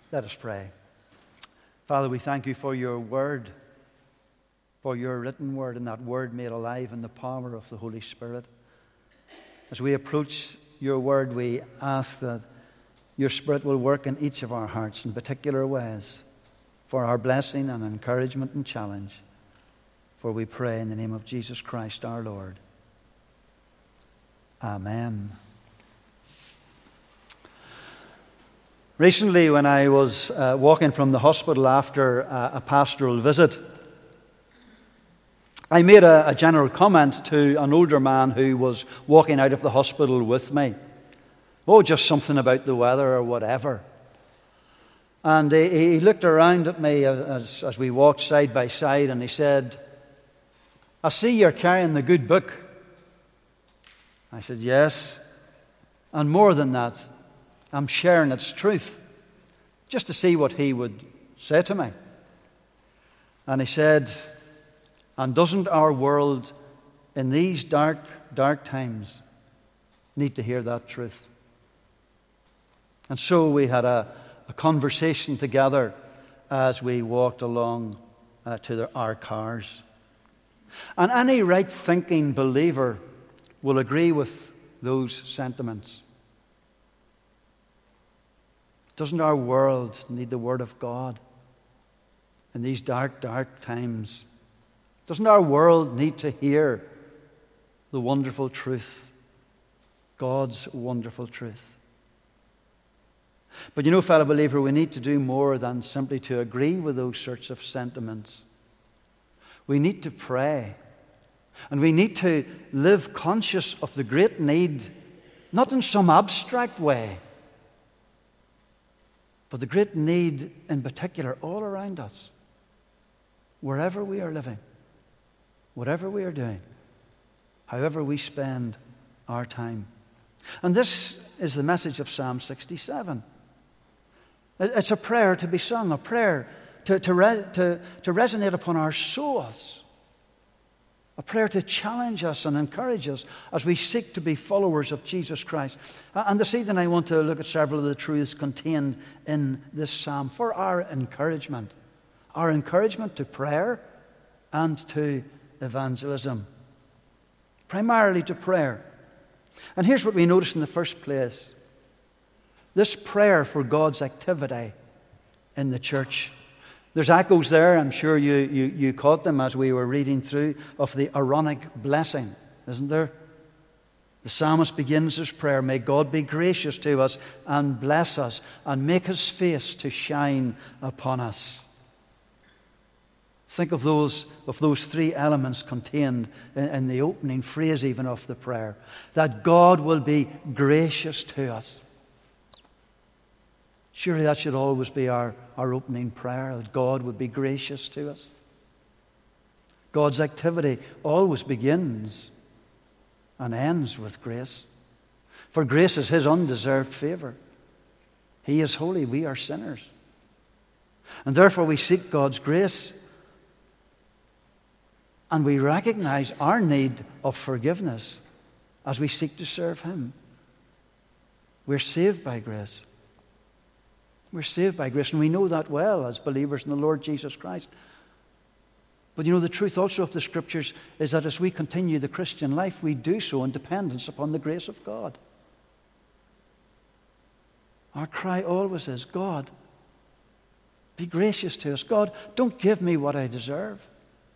Let us pray. Father, we thank you for your word, for your written word, and that word made alive in the power of the Holy Spirit. As we approach your word, we ask that your Spirit will work in each of our hearts in particular ways for our blessing and encouragement and challenge. For we pray in the name of Jesus Christ our Lord. Amen. Recently, when I was walking from the hospital after a pastoral visit, I made a general comment to an older man who was walking out of the hospital with me. Oh, just something about the weather or whatever. And he looked around at me as we walked side by side, and he said, "I see you're carrying the good book." I said, "Yes. And more than that, I'm sharing its truth," just to see what he would say to me. And he said, "And doesn't our world in these dark, dark times need to hear that truth?" And so we had a conversation together as we walked along to our cars. And any right-thinking believer will agree with those sentiments. Doesn't our world need the Word of God in these dark, dark times? Doesn't our world need to hear the wonderful truth, God's wonderful truth? But you know, fellow believer, we need to do more than simply to agree with those sorts of sentiments. We need to pray. And we need to live conscious of the great need, not in some abstract way, but the great need in particular all around us, wherever we are living, whatever we are doing, however we spend our time. And this is the message of Psalm 67. It's a prayer to be sung, a prayer to resonate upon our souls, a prayer to challenge us and encourage us as we seek to be followers of Jesus Christ. And this evening I want to look at several of the truths contained in this psalm for our encouragement to prayer and to evangelism. Primarily to prayer. And here's what we notice in the first place. This prayer for God's activity in the church. There's echoes there, I'm sure you caught them as we were reading through, of the Aaronic blessing, isn't there? The psalmist begins his prayer, "May God be gracious to us and bless us and make his face to shine upon us." Think of those three elements contained in the opening phrase even of the prayer. That God will be gracious to us. Surely that should always be our opening prayer, that God would be gracious to us. God's activity always begins and ends with grace. For grace is his undeserved favor. He is holy, we are sinners. And therefore we seek God's grace, and we recognize our need of forgiveness as we seek to serve him. We're saved by grace. We're saved by grace, and we know that well as believers in the Lord Jesus Christ. But you know, the truth also of the Scriptures is that as we continue the Christian life, we do so in dependence upon the grace of God. Our cry always is, "God, be gracious to us. God, don't give me what I deserve.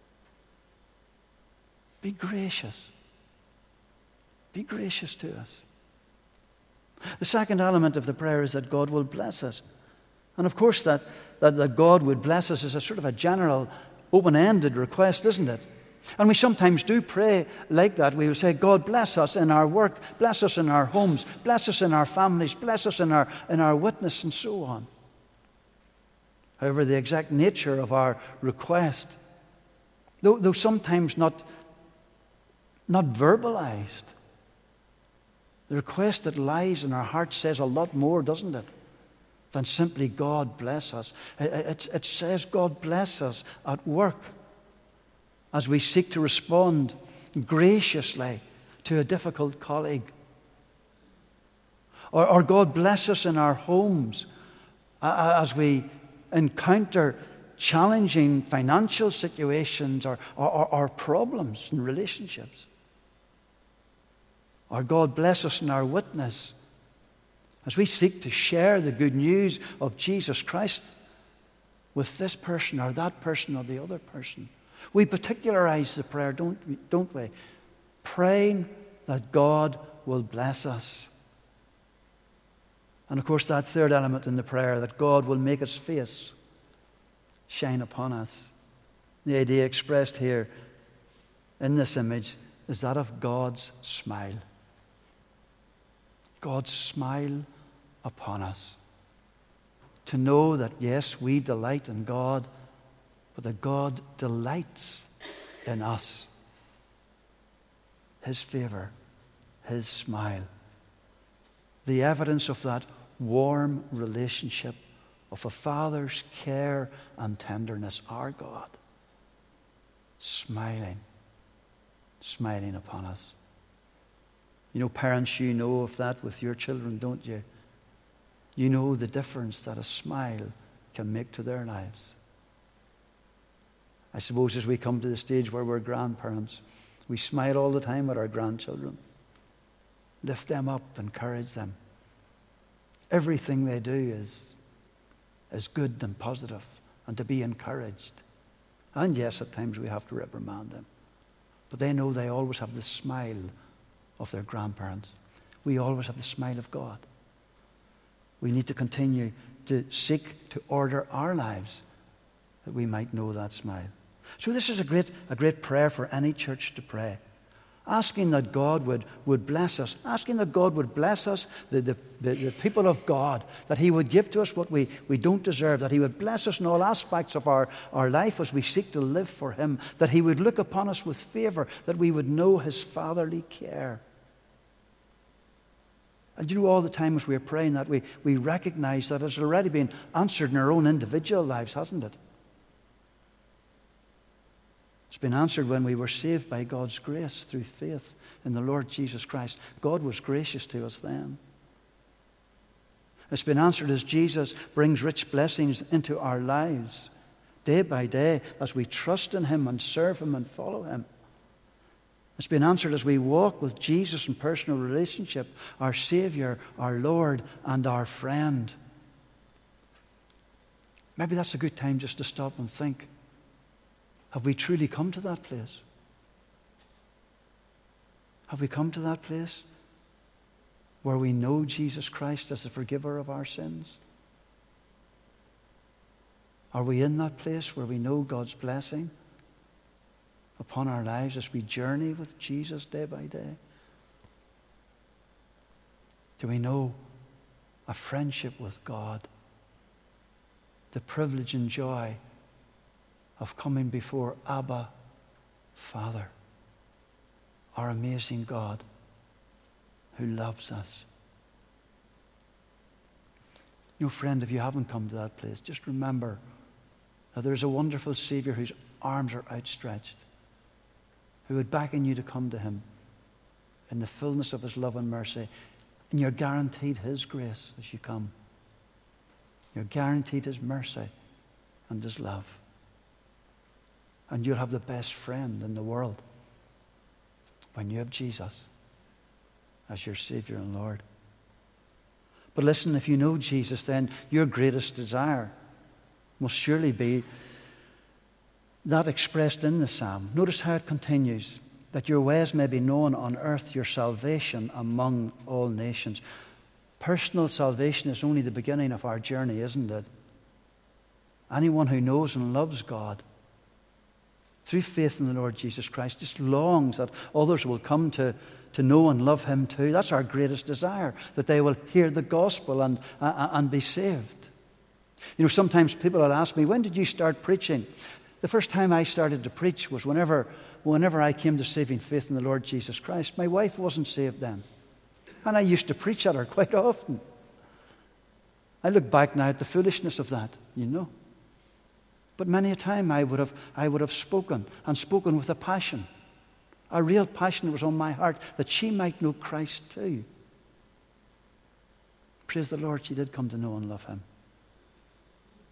Be gracious. Be gracious to us." The second element of the prayer is that God will bless us. And of course that God would bless us is a sort of a general, open-ended request, isn't it? And we sometimes do pray like that. We will say, "God, bless us in our work, bless us in our homes, bless us in our families, bless us in our witness," and so on. However, the exact nature of our request, though sometimes not verbalized, the request that lies in our heart says a lot more, doesn't it, than simply "God bless us." It says, "God bless us at work," as we seek to respond graciously to a difficult colleague. Or "God bless us in our homes as we encounter challenging financial situations or problems in relationships. Or God bless us in our witness as we seek to share the good news of Jesus Christ with this person or that person or the other person. We particularize the prayer, don't we? Praying that God will bless us. And of course, that third element in the prayer, that God will make His face shine upon us. The idea expressed here in this image is that of God's smile. God's smile upon us. To know that, yes, we delight in God, but that God delights in us. His favor, His smile. The evidence of that warm relationship of a Father's care and tenderness, our God, smiling upon us. You know, parents, you know of that with your children, don't you? You know the difference that a smile can make to their lives. I suppose as we come to the stage where we're grandparents, we smile all the time at our grandchildren. Lift them up, encourage them. Everything they do is good and positive and to be encouraged. And yes, at times we have to reprimand them. But they know they always have the smile of their grandparents. We always have the smile of God. We need to continue to seek to order our lives that we might know that smile. So this is a great prayer for any church to pray. Asking that God would bless us. Asking that God would bless us, the people of God. That He would give to us what we don't deserve. That He would bless us in all aspects of our life as we seek to live for Him. That He would look upon us with favor. That we would know His fatherly care. And you know, all the time as we're praying that, we recognize that it's already been answered in our own individual lives, hasn't it? It's been answered when we were saved by God's grace through faith in the Lord Jesus Christ. God was gracious to us then. It's been answered as Jesus brings rich blessings into our lives day by day as we trust in Him and serve Him and follow Him. It's been answered as we walk with Jesus in personal relationship, our Savior, our Lord, and our friend. Maybe that's a good time just to stop and think. Have we truly come to that place? Have we come to that place where we know Jesus Christ as the forgiver of our sins? Are we in that place where we know God's blessing upon our lives as we journey with Jesus day by day? Do we know a friendship with God? The privilege and joy of coming before Abba, Father, our amazing God who loves us. You know, friend, if you haven't come to that place, just remember that there's a wonderful Savior whose arms are outstretched, who would beckon you to come to Him in the fullness of His love and mercy. And you're guaranteed His grace as you come. You're guaranteed His mercy and His love. And you'll have the best friend in the world when you have Jesus as your Savior and Lord. But listen, if you know Jesus, then your greatest desire must surely be that expressed in the psalm. Notice how it continues, that your ways may be known on earth, your salvation among all nations. Personal salvation is only the beginning of our journey, isn't it? Anyone who knows and loves God through faith in the Lord Jesus Christ just longs that others will come to know and love Him too. That's our greatest desire, that they will hear the gospel and be saved. You know, sometimes people will ask me, when did you start preaching? The first time I started to preach was whenever I came to saving faith in the Lord Jesus Christ. My wife wasn't saved then. And I used to preach at her quite often. I look back now at the foolishness of that, you know. But many a time I would have spoken, and spoken with a passion. A real passion that was on my heart, that she might know Christ too. Praise the Lord, she did come to know and love Him.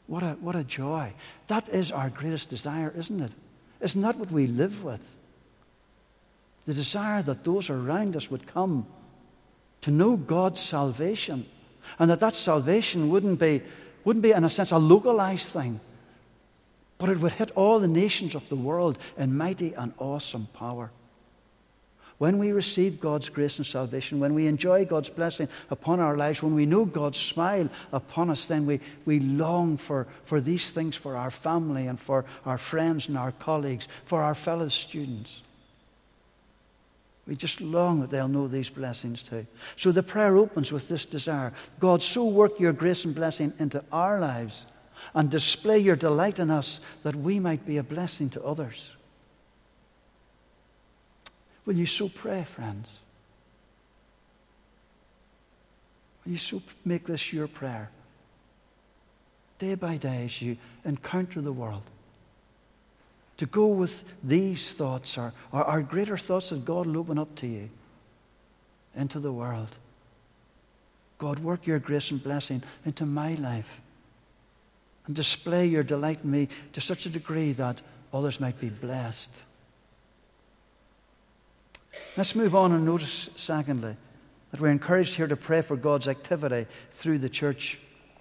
What a joy. That is our greatest desire, isn't it? Isn't that what we live with? The desire that those around us would come to know God's salvation, and that salvation wouldn't be in a sense a localized thing, but it would hit all the nations of the world in mighty and awesome power. When we receive God's grace and salvation, when we enjoy God's blessing upon our lives, when we know God's smile upon us, then we long for these things for our family and for our friends and our colleagues, for our fellow students. We just long that they'll know these blessings too. So the prayer opens with this desire. God, so work your grace and blessing into our lives and display your delight in us that we might be a blessing to others. Will you so pray, friends? Will you so make this your prayer? Day by day as you encounter the world. To go with these thoughts or greater thoughts that God will open up to you into the world. God, work your grace and blessing into my life and display your delight in me to such a degree that others might be blessed. Let's move on and notice, secondly, that we're encouraged here to pray for God's activity through the church.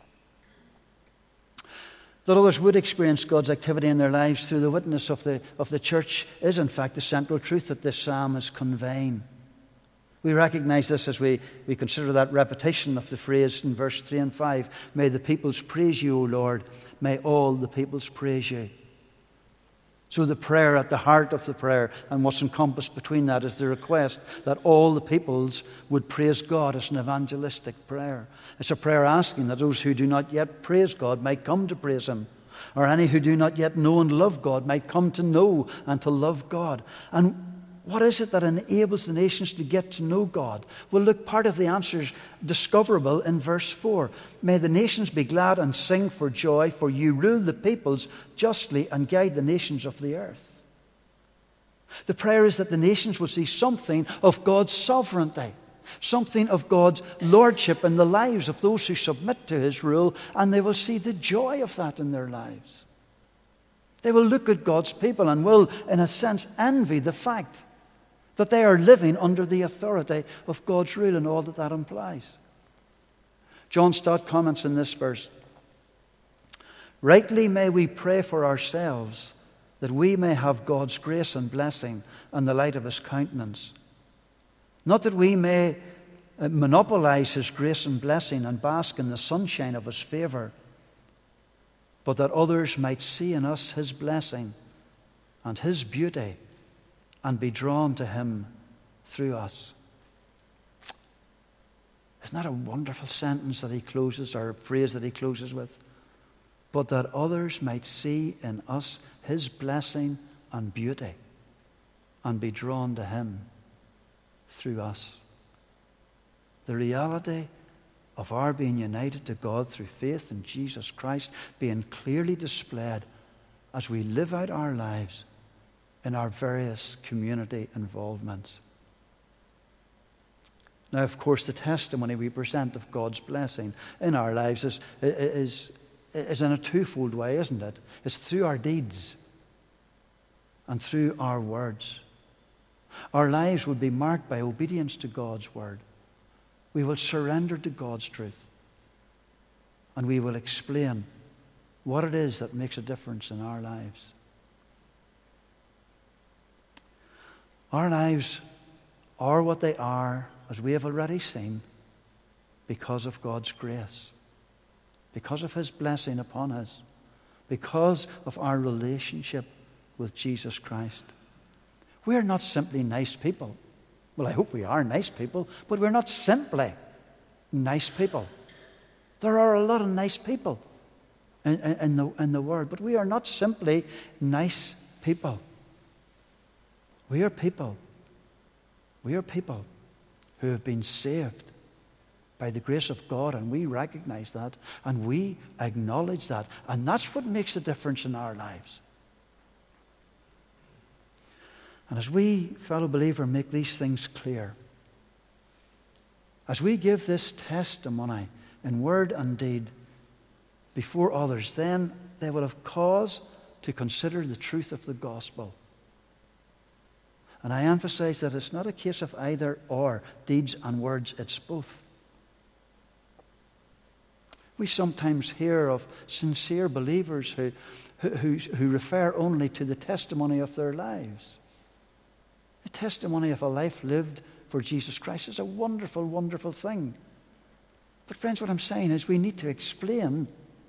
That others would experience God's activity in their lives through the witness of the church is, in fact, the central truth that this psalm is conveying. We recognize this as we consider that repetition of the phrase in verse 3 and 5. May the peoples praise you, O Lord. May all the peoples praise you. So the prayer, at the heart of the prayer, and what's encompassed between that, is the request that all the peoples would praise God as an evangelistic prayer. It's a prayer asking that those who do not yet praise God might come to praise Him, or any who do not yet know and love God might come to know and to love God. And what is it that enables the nations to get to know God? Well, look, part of the answer is discoverable in verse 4. May the nations be glad and sing for joy, for you rule the peoples justly and guide the nations of the earth. The prayer is that the nations will see something of God's sovereignty, something of God's lordship in the lives of those who submit to His rule, and they will see the joy of that in their lives. They will look at God's people and will, in a sense, envy the fact that they are living under the authority of God's rule and all that implies. John Stott comments in this verse, rightly may we pray for ourselves that we may have God's grace and blessing and the light of His countenance. Not that we may monopolize His grace and blessing and bask in the sunshine of His favor, but that others might see in us His blessing and His beauty and be drawn to Him through us. Isn't that a wonderful sentence that he closes, or a phrase that he closes with? But that others might see in us His blessing and beauty and be drawn to Him through us. The reality of our being united to God through faith in Jesus Christ being clearly displayed as we live out our lives in our various community involvements. Now, of course, the testimony we present of God's blessing in our lives is in a twofold way, isn't it? It's through our deeds and through our words. Our lives will be marked by obedience to God's word. We will surrender to God's truth, and we will explain what it is that makes a difference in our lives. Our lives are what they are, as we have already seen, because of God's grace, because of His blessing upon us, because of our relationship with Jesus Christ. We are not simply nice people. Well, I hope we are nice people, but we're not simply nice people. There are a lot of nice people in the world, but we are not simply nice people. We are people. We are people who have been saved by the grace of God, and we recognize that, and we acknowledge that, and that's what makes a difference in our lives. And as we, fellow believer, make these things clear, as we give this testimony in word and deed, before others, then they will have cause to consider the truth of the gospel. And I emphasize that it's not a case of either or, deeds and words, it's both. We sometimes hear of sincere believers who refer only to the testimony of their lives. The testimony of a life lived for Jesus Christ is a wonderful, wonderful thing. But friends, what I'm saying is we need to explain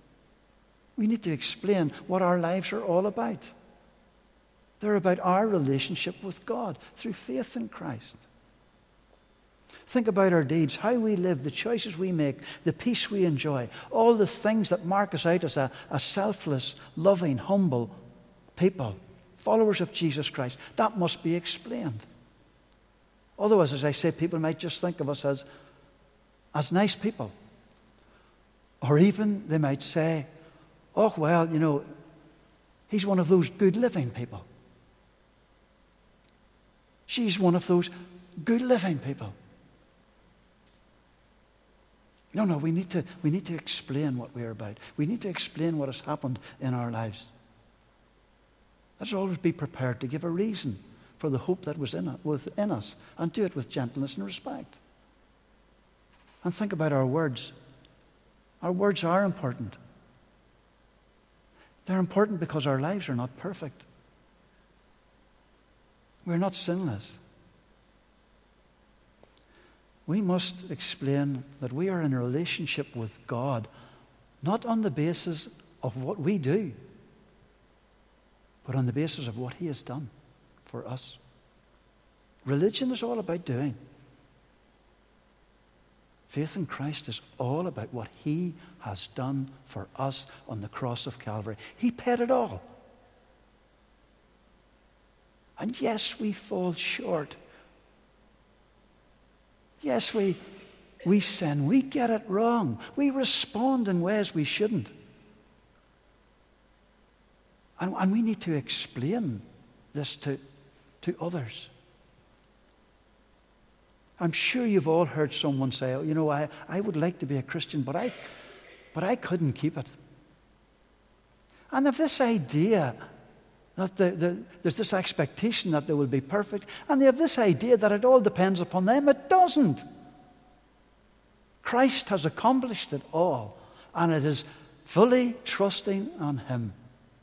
what our lives are all about. They're about our relationship with God through faith in Christ. Think about our deeds, how we live, the choices we make, the peace we enjoy, all the things that mark us out as a selfless, loving, humble people, followers of Jesus Christ. That must be explained. Otherwise, as I say, people might just think of us as nice people. Or even they might say, oh, well, he's one of those good living people. She's one of those good living people. No, we need to explain what we're about. We need to explain what has happened in our lives. Let's always be prepared to give a reason for the hope that was within us, and do it with gentleness and respect. And think about our words. Our words are important. They're important because our lives are not perfect. We're not sinless. We must explain that we are in a relationship with God, not on the basis of what we do, but on the basis of what He has done for us. Religion is all about doing. Faith in Christ is all about what He has done for us on the cross of Calvary. He paid it all. And yes, we fall short. Yes, we sin. We get it wrong. We respond in ways we shouldn't. And we need to explain this to others. I'm sure you've all heard someone say, I would like to be a Christian, but I couldn't keep it. And if this idea that there's this expectation that they will be perfect, and they have this idea that it all depends upon them, it doesn't. Christ has accomplished it all, and it is fully trusting on Him.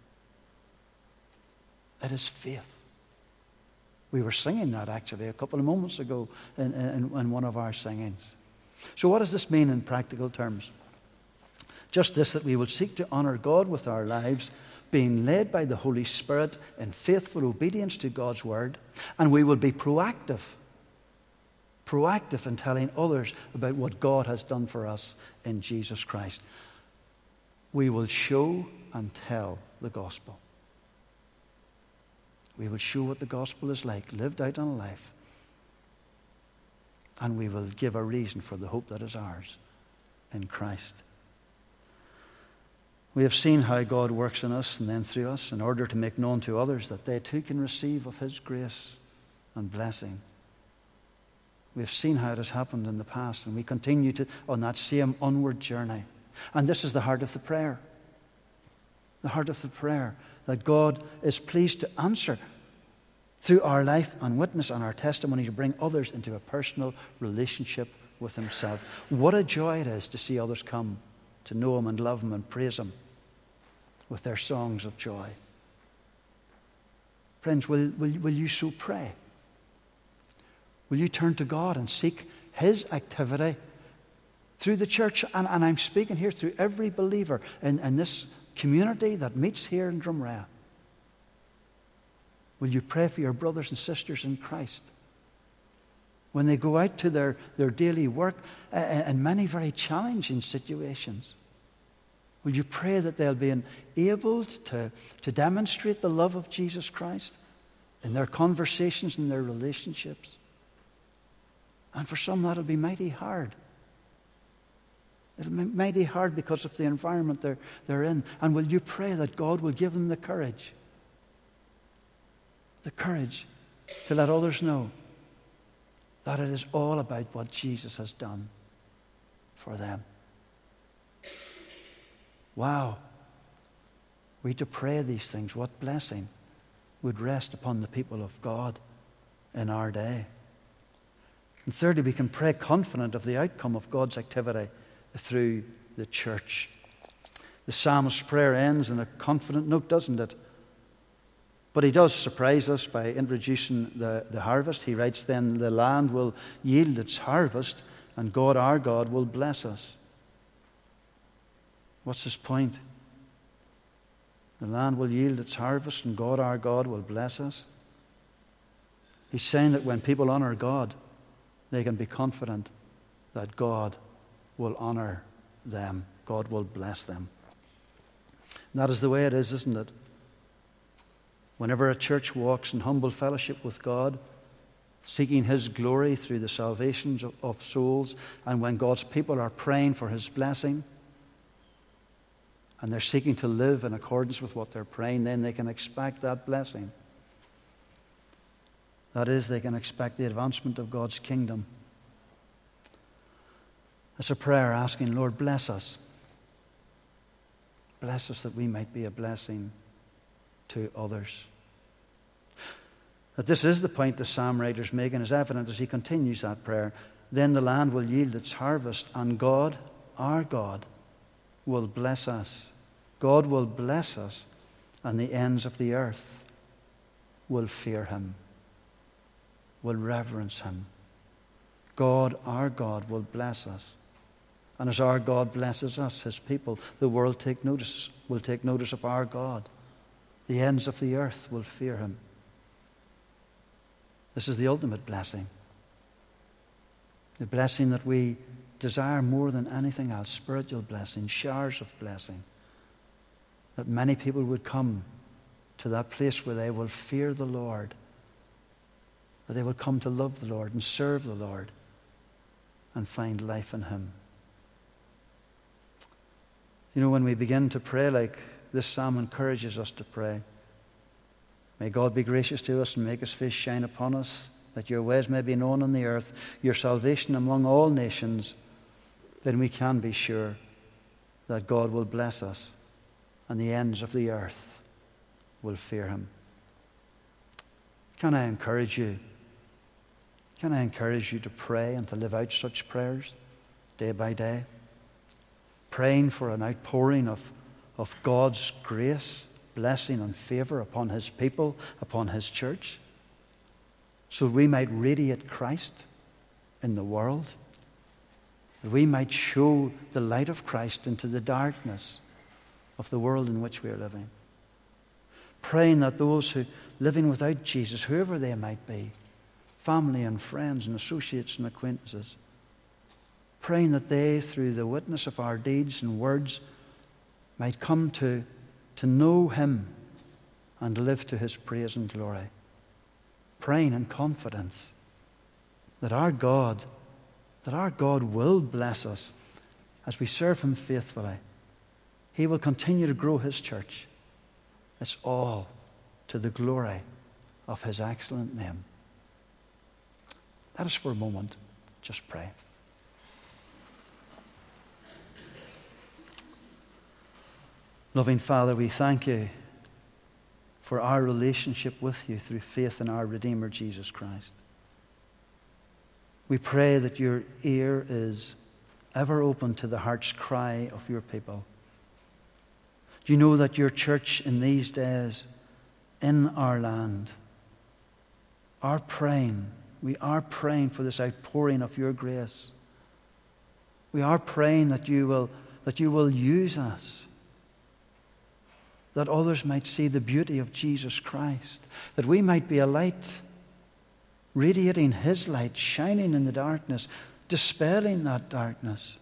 It is faith. We were singing that actually a couple of moments ago in one of our singings. So what does this mean in practical terms? Just this, that we will seek to honor God with our lives, being led by the Holy Spirit in faithful obedience to God's Word, and we will be proactive in telling others about what God has done for us in Jesus Christ. We will show and tell the gospel. We will show what the gospel is like, lived out in a life. And we will give a reason for the hope that is ours in Christ. We have seen how God works in us and then through us in order to make known to others that they too can receive of His grace and blessing. We have seen how it has happened in the past, and we continue on that same onward journey. And this is the heart of the prayer. The heart of the prayer, that God is pleased to answer through our life and witness and our testimony to bring others into a personal relationship with Himself. What a joy it is to see others come to know Him and love Him and praise Him with their songs of joy. Friends, will you so pray? Will you turn to God and seek His activity through the church? And I'm speaking here through every believer in this community that meets here in Drumrea. Will you pray for your brothers and sisters in Christ when they go out to their daily work in many very challenging situations? Will you pray that they'll be enabled to demonstrate the love of Jesus Christ in their conversations and their relationships? And for some, that'll be mighty hard. It'll be mighty hard because of the environment they're in. And will you pray that God will give them the courage to let others know that it is all about what Jesus has done for them? wow, we to pray these things. What blessing would rest upon the people of God in our day. And thirdly, we can pray confident of the outcome of God's activity through the church. The psalmist's prayer ends on a confident note, doesn't it? But he does surprise us by introducing the harvest. He writes, then the land will yield its harvest, and God, our God, will bless us. What's his point? The land will yield its harvest, and God, our God, will bless us. He's saying that when people honor God, they can be confident that God will honor them. God will bless them. And that is the way it is, isn't it? Whenever a church walks in humble fellowship with God, seeking his glory through the salvation of souls, and when God's people are praying for his blessing, and they're seeking to live in accordance with what they're praying, then they can expect that blessing. That is, they can expect the advancement of God's kingdom. It's a prayer asking, Lord, bless us. Bless us that we might be a blessing to others. That this is the point the psalm writer's making is evident as he continues that prayer. Then the land will yield its harvest, and God, our God, will bless us. God will bless us, and the ends of the earth will fear him, will reverence him. God, our God, will bless us. And as our God blesses us, his people, the world will take notice of our God. The ends of the earth will fear him. This is the ultimate blessing. The blessing that we desire more than anything else, spiritual blessing, showers of blessing. That many people would come to that place where they will fear the Lord. That they will come to love the Lord and serve the Lord and find life in him. You know, when we begin to pray like this psalm encourages us to pray, may God be gracious to us and make his face shine upon us, that your ways may be known on the earth, your salvation among all nations, then we can be sure that God will bless us and the ends of the earth will fear him. Can I encourage you? Can I encourage you to pray and to live out such prayers day by day? Praying for an outpouring of God's grace, blessing and favor upon his people, upon his church, so we might radiate Christ in the world, that we might show the light of Christ into the darkness of the world in which we are living. Praying that those who living without Jesus, whoever they might be, family and friends and associates and acquaintances, praying that they, through the witness of our deeds and words, might come to know him and live to his praise and glory. Praying in confidence that our God will bless us as we serve him faithfully. He will continue to grow his church. It's all to the glory of his excellent name. Let us for a moment just pray. Loving Father, we thank you for our relationship with you through faith in our Redeemer, Jesus Christ. We pray that your ear is ever open to the heart's cry of your people. Do you know that your church in these days, in our land, we are praying for this outpouring of your grace. We are praying that you will use us, that others might see the beauty of Jesus Christ, that we might be a light, radiating his light, shining in the darkness, dispelling that darkness.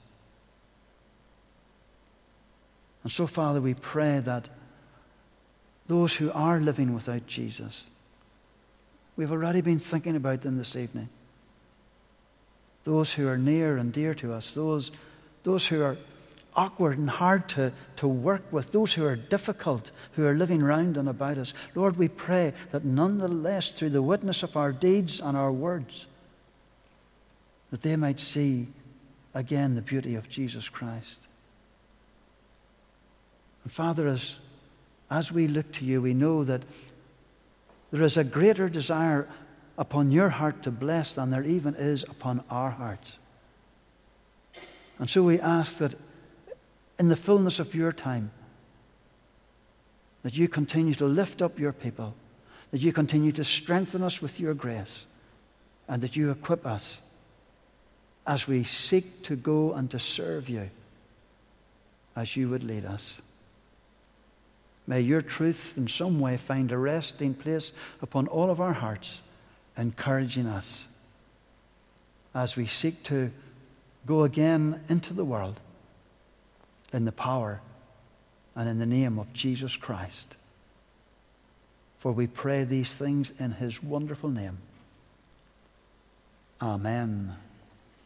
And so, Father, we pray that those who are living without Jesus, we've already been thinking about them this evening. Those who are near and dear to us, those who are awkward and hard to work with, those who are difficult, who are living round and about us. Lord, we pray that nonetheless, through the witness of our deeds and our words, that they might see again the beauty of Jesus Christ. And Father, as we look to you, we know that there is a greater desire upon your heart to bless than there even is upon our hearts. And so we ask that in the fullness of your time, that you continue to lift up your people, that you continue to strengthen us with your grace, and that you equip us as we seek to go and to serve you as you would lead us. May your truth in some way find a resting place upon all of our hearts, encouraging us as we seek to go again into the world in the power and in the name of Jesus Christ. For we pray these things in his wonderful name. Amen.